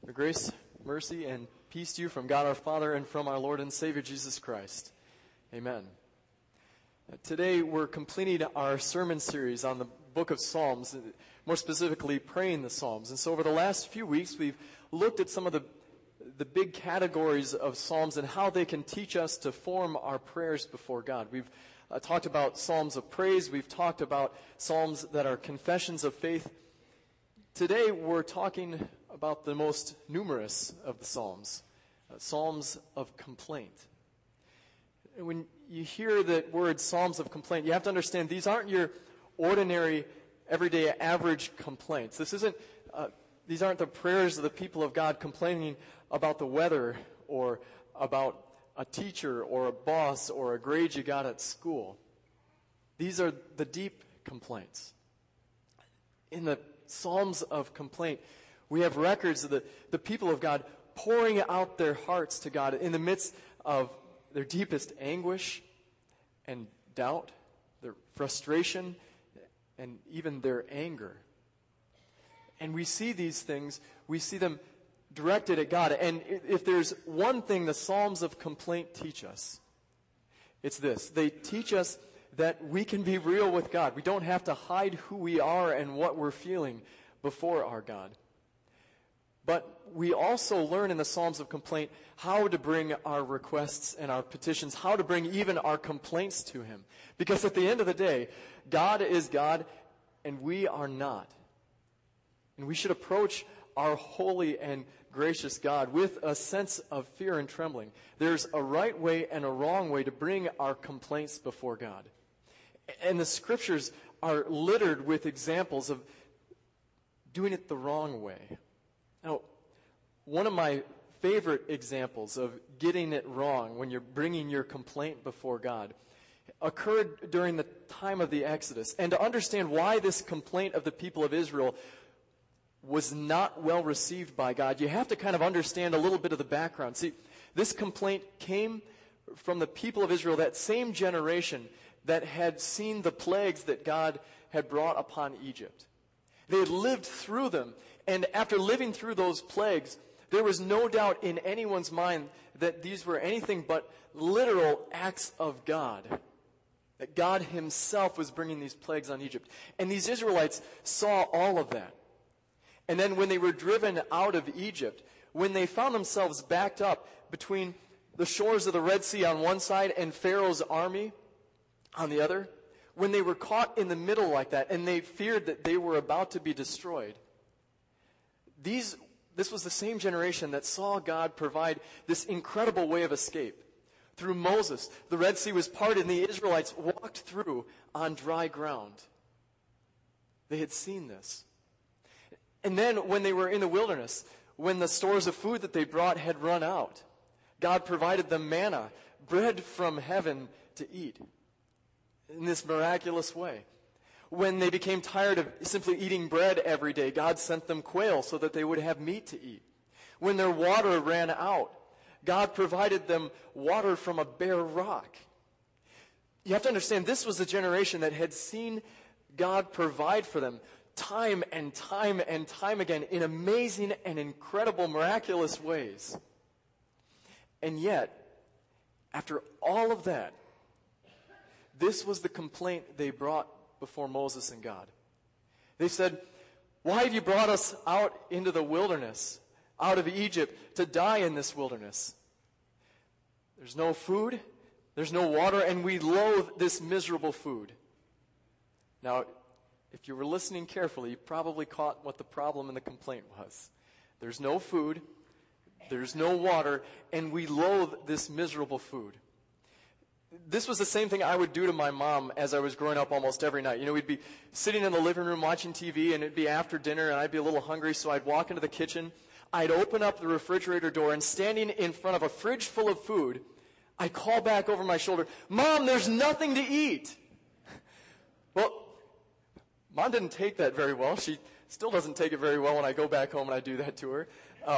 The grace, mercy, and peace to you from God our Father and from our Lord and Savior Jesus Christ. Amen. Today we're completing our sermon series on the book of Psalms, more specifically praying the Psalms. And so over the last few weeks we've looked at some of the big categories of Psalms and how they can teach us to form our prayers before God. We've talked about Psalms of praise. We've talked about Psalms that are confessions of faith. Today we're talking about the most numerous of the Psalms, Psalms of complaint. And when you hear the word Psalms of complaint, you have to understand these aren't your ordinary, everyday, average complaints. These aren't the prayers of the people of God complaining about the weather or about a teacher or a boss or a grade you got at school. These are the deep complaints. In the Psalms of complaint, we have records of the people of God pouring out their hearts to God in the midst of their deepest anguish and doubt, their frustration, and even their anger. And we see these things, we see them directed at God. And if there's one thing the Psalms of complaint teach us, it's this. They teach us that we can be real with God. We don't have to hide who we are and what we're feeling before our God. But we also learn in the Psalms of complaint how to bring our requests and our petitions, how to bring even our complaints to Him. Because at the end of the day, God is God and we are not. And we should approach our holy and gracious God with a sense of fear and trembling. There's a right way and a wrong way to bring our complaints before God. And the Scriptures are littered with examples of doing it the wrong way. Now, one of my favorite examples of getting it wrong when you're bringing your complaint before God occurred during the time of the Exodus. And to understand why this complaint of the people of Israel was not well received by God, you have to kind of understand a little bit of the background. See, this complaint came from the people of Israel, that same generation that had seen the plagues that God had brought upon Egypt. They had lived through them. And after living through those plagues, there was no doubt in anyone's mind that these were anything but literal acts of God. That God Himself was bringing these plagues on Egypt. And these Israelites saw all of that. And then when they were driven out of Egypt, when they found themselves backed up between the shores of the Red Sea on one side and Pharaoh's army on the other, when they were caught in the middle like that and they feared that they were about to be destroyed, this was the same generation that saw God provide this incredible way of escape. Through Moses, the Red Sea was parted and the Israelites walked through on dry ground. They had seen this. And then when they were in the wilderness, when the stores of food that they brought had run out, God provided them manna, bread from heaven to eat in this miraculous way. When they became tired of simply eating bread every day, God sent them quail so that they would have meat to eat. When their water ran out, God provided them water from a bare rock. You have to understand, this was the generation that had seen God provide for them time and time and time again in amazing and incredible, miraculous ways. And yet, after all of that, this was the complaint they brought before Moses and God. They said, "Why have you brought us out into the wilderness, out of Egypt, to die in this wilderness? There's no food, there's no water, and we loathe this miserable food." Now, if you were listening carefully, you probably caught what the problem in the complaint was. There's no food, there's no water, and we loathe this miserable food. This was the same thing I would do to my mom as I was growing up almost every night. You know, we'd be sitting in the living room watching TV, and it'd be after dinner, and I'd be a little hungry, so I'd walk into the kitchen. I'd open up the refrigerator door, and standing in front of a fridge full of food, I'd call back over my shoulder, "Mom, there's nothing to eat." Well, Mom didn't take that very well. She still doesn't take it very well when I go back home and I do that to her.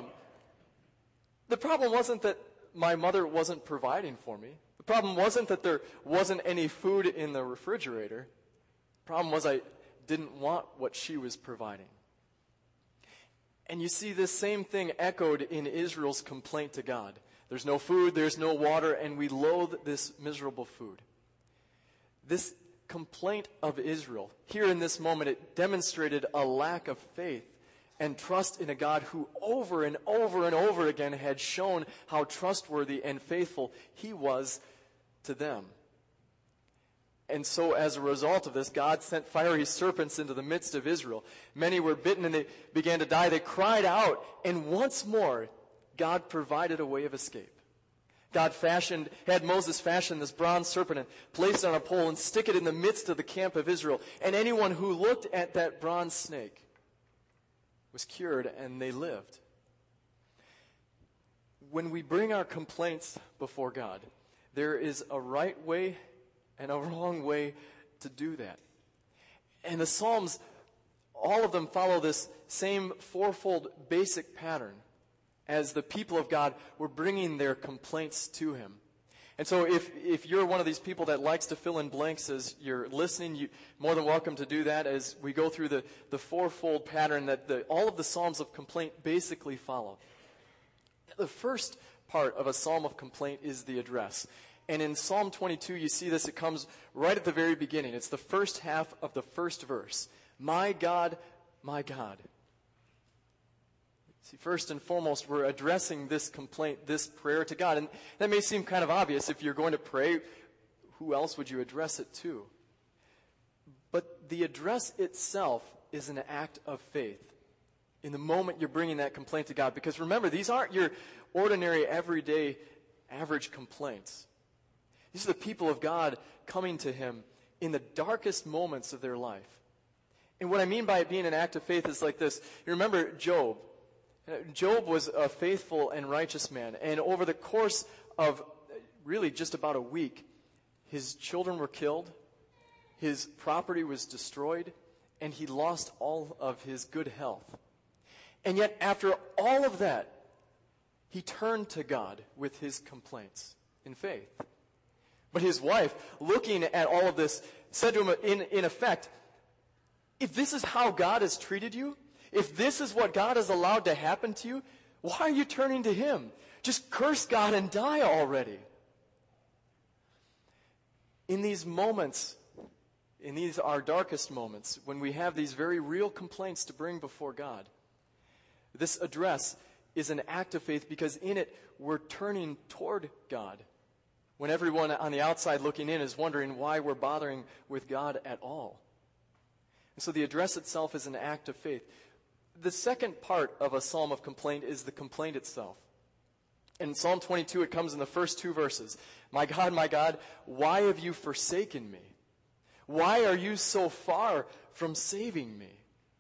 The problem wasn't that my mother wasn't providing for me. The problem wasn't that there wasn't any food in the refrigerator. The problem was I didn't want what she was providing. And you see this same thing echoed in Israel's complaint to God. There's no food, there's no water, and we loathe this miserable food. This complaint of Israel, here in this moment, it demonstrated a lack of faith and trust in a God who over and over and over again had shown how trustworthy and faithful he was to them. And so as a result of this, God sent fiery serpents into the midst of Israel. Many were bitten and they began to die. They cried out, and once more, God provided a way of escape. God had Moses fashion this bronze serpent and place it on a pole and stick it in the midst of the camp of Israel. And anyone who looked at that bronze snake was cured, and they lived. When we bring our complaints before God, there is a right way and a wrong way to do that. And the Psalms, all of them follow this same fourfold basic pattern as the people of God were bringing their complaints to him. And so if you're one of these people that likes to fill in blanks as you're listening, you're more than welcome to do that as we go through the fourfold pattern that all of the Psalms of complaint basically follow. The first part of a Psalm of complaint is the address. And in Psalm 22, you see this, it comes right at the very beginning. It's the first half of the first verse. My God, my God. See, first and foremost, we're addressing this complaint, this prayer to God. And that may seem kind of obvious. If you're going to pray, who else would you address it to? But the address itself is an act of faith in the moment you're bringing that complaint to God. Because remember, these aren't your ordinary, everyday, average complaints. These are the people of God coming to him in the darkest moments of their life. And what I mean by it being an act of faith is like this. You remember Job. Job was a faithful and righteous man. And over the course of really just about a week, his children were killed, his property was destroyed, and he lost all of his good health. And yet, after all of that, he turned to God with his complaints in faith. But his wife, looking at all of this, said to him in effect, if this is how God has treated you, if this is what God has allowed to happen to you, why are you turning to him? Just curse God and die already. In these moments, in these our darkest moments, when we have these very real complaints to bring before God, this address is an act of faith because in it we're turning toward God. When everyone on the outside looking in is wondering why we're bothering with God at all. And so the address itself is an act of faith. The second part of a psalm of complaint is the complaint itself. In Psalm 22, it comes in the first two verses. My God, why have you forsaken me? Why are you so far from saving me?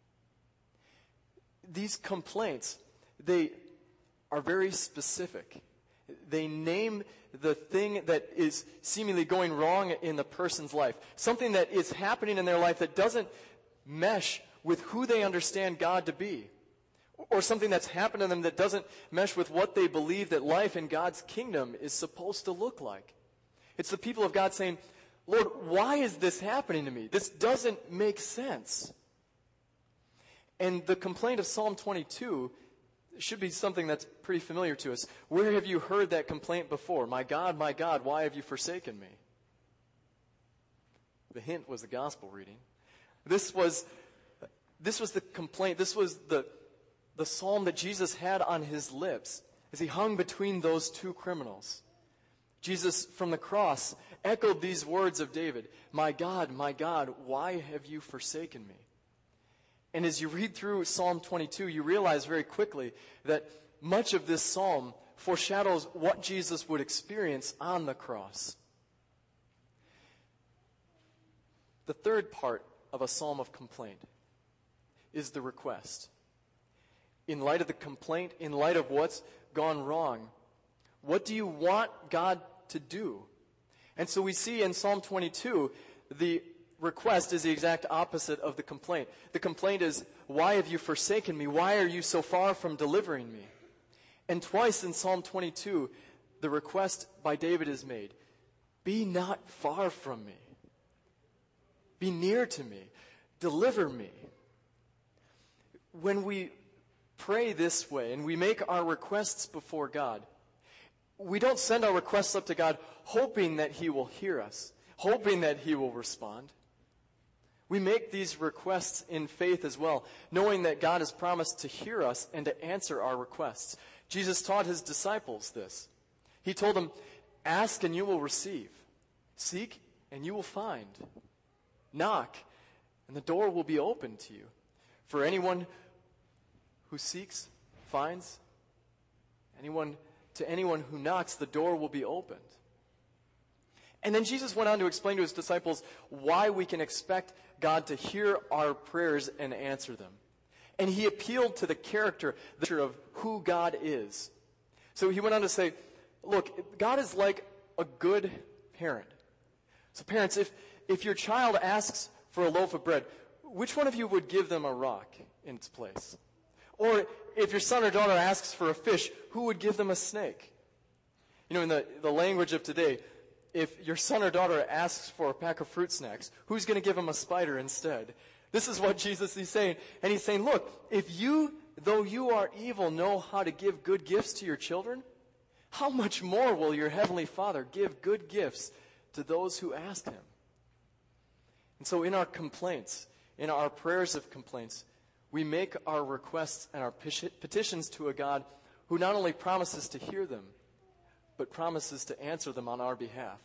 These complaints, they are very specific. They name the thing that is seemingly going wrong in the person's life. Something that is happening in their life that doesn't mesh with who they understand God to be. Or something that's happened to them that doesn't mesh with what they believe that life in God's kingdom is supposed to look like. It's the people of God saying, Lord, why is this happening to me? This doesn't make sense. And the complaint of Psalm 22 should be something that's pretty familiar to us. Where have you heard that complaint before? My God, why have you forsaken me? The hint was the gospel reading. This was the complaint. This was the psalm that Jesus had on his lips as he hung between those two criminals. Jesus, from the cross, echoed these words of David, my God, why have you forsaken me? And as you read through Psalm 22, you realize very quickly that much of this psalm foreshadows what Jesus would experience on the cross. The third part of a psalm of complaint is the request. In light of the complaint, in light of what's gone wrong, what do you want God to do? And so we see in Psalm 22, the request is the exact opposite of the complaint. The complaint is, why have you forsaken me? Why are you so far from delivering me? And twice in Psalm 22, the request by David is made, be not far from me. Be near to me. Deliver me. When we pray this way and we make our requests before God, we don't send our requests up to God hoping that He will hear us, hoping that He will respond. We make these requests in faith as well, knowing that God has promised to hear us and to answer our requests. Jesus taught His disciples this. He told them, ask and you will receive. Seek and you will find. Knock and the door will be opened to you. For anyone who seeks, finds. To anyone who knocks, the door will be opened. And then Jesus went on to explain to His disciples why we can expect God to hear our prayers and answer them. And He appealed to the character of who God is. So He went on to say, look, God is like a good parent. So parents, if your child asks for a loaf of bread, which one of you would give them a rock in its place? Or if your son or daughter asks for a fish, who would give them a snake? You know, in the language of today, if your son or daughter asks for a pack of fruit snacks, who's going to give them a spider instead? This is what Jesus is saying. And He's saying, look, if you, though you are evil, know how to give good gifts to your children, how much more will your heavenly Father give good gifts to those who ask Him? And so in our complaints, in our prayers of complaints, we make our requests and our petitions to a God who not only promises to hear them, but promises to answer them on our behalf.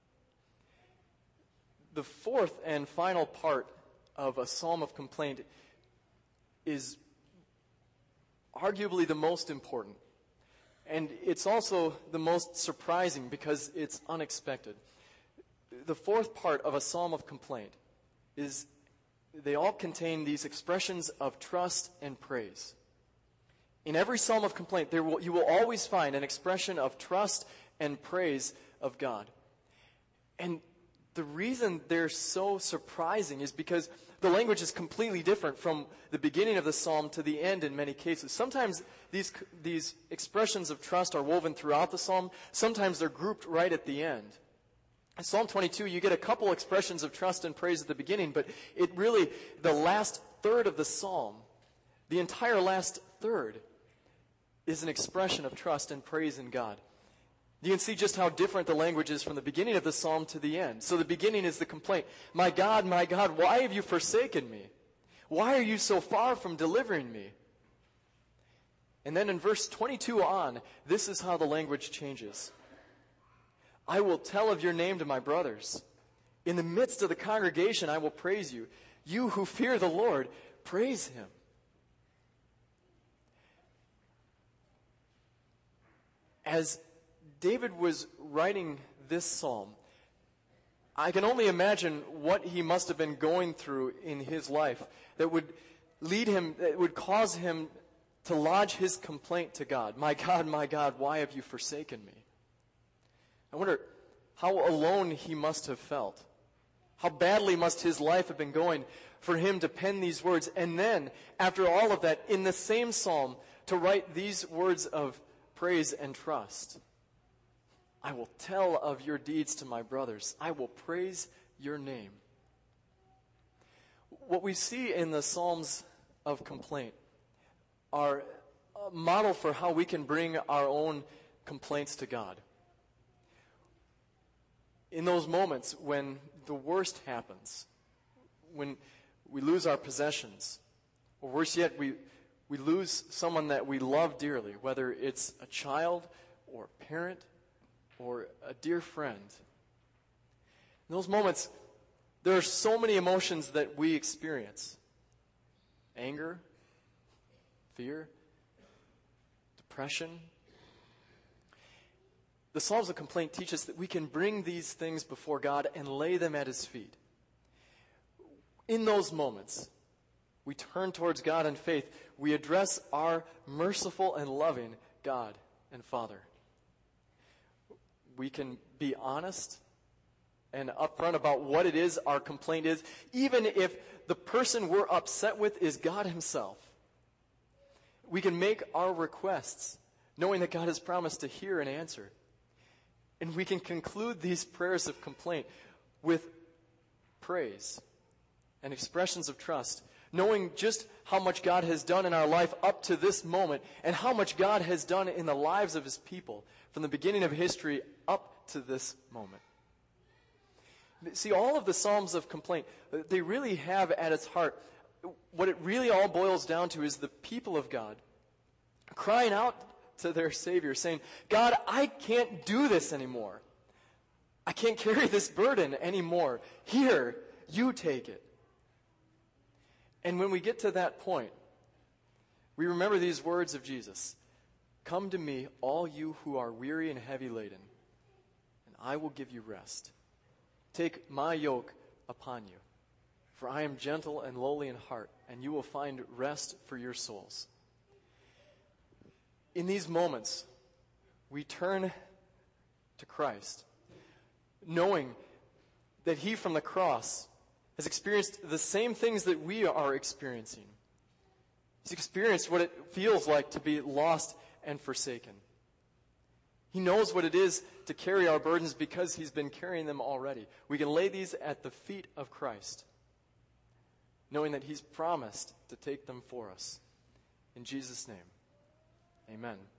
The fourth and final part of a psalm of complaint is arguably the most important. And it's also the most surprising because it's unexpected. The fourth part of a psalm of complaint is they all contain these expressions of trust and praise. In every psalm of complaint, you will always find an expression of trust and praise of God. And the reason they're so surprising is because the language is completely different from the beginning of the psalm to the end in many cases. Sometimes these expressions of trust are woven throughout the psalm. Sometimes they're grouped right at the end. In Psalm 22, you get a couple expressions of trust and praise at the beginning, but it really, the last third of the psalm, the entire last third, is an expression of trust and praise in God. You can see just how different the language is from the beginning of the psalm to the end. So the beginning is the complaint. My God, why have you forsaken me? Why are you so far from delivering me? And then in verse 22 on, this is how the language changes. I will tell of your name to my brothers. In the midst of the congregation, I will praise you. You who fear the Lord, praise Him. As David was writing this psalm, I can only imagine what he must have been going through in his life that would lead him, that would cause him to lodge his complaint to God. My God, why have you forsaken me? I wonder how alone he must have felt. How badly must his life have been going for him to pen these words, and then, after all of that, in the same psalm, to write these words of praise and trust. I will tell of your deeds to my brothers. I will praise your name. What we see in the Psalms of complaint are a model for how we can bring our own complaints to God. In those moments when the worst happens, when we lose our possessions, or worse yet, we lose someone that we love dearly, whether it's a child or a parent or a dear friend. In those moments, there are so many emotions that we experience. Anger, fear, depression. The Psalms of Complaint teach us that we can bring these things before God and lay them at His feet. In those moments, we turn towards God in faith. We address our merciful and loving God and Father. We can be honest and upfront about what it is our complaint is, even if the person we're upset with is God Himself. We can make our requests knowing that God has promised to hear and answer. And we can conclude these prayers of complaint with praise and expressions of trust, knowing just how much God has done in our life up to this moment and how much God has done in the lives of his people from the beginning of history up to this moment. See, all of the Psalms of complaint, they really have at its heart, what it really all boils down to is the people of God crying out to their Savior, saying, God, I can't do this anymore. I can't carry this burden anymore. Here, you take it. And when we get to that point, we remember these words of Jesus. Come to me, all you who are weary and heavy laden, and I will give you rest. Take my yoke upon you, for I am gentle and lowly in heart, and you will find rest for your souls. In these moments, we turn to Christ, knowing that he from the cross has experienced the same things that we are experiencing. He's experienced what it feels like to be lost and forsaken. He knows what it is to carry our burdens because he's been carrying them already. We can lay these at the feet of Christ, knowing that he's promised to take them for us. In Jesus' name, amen.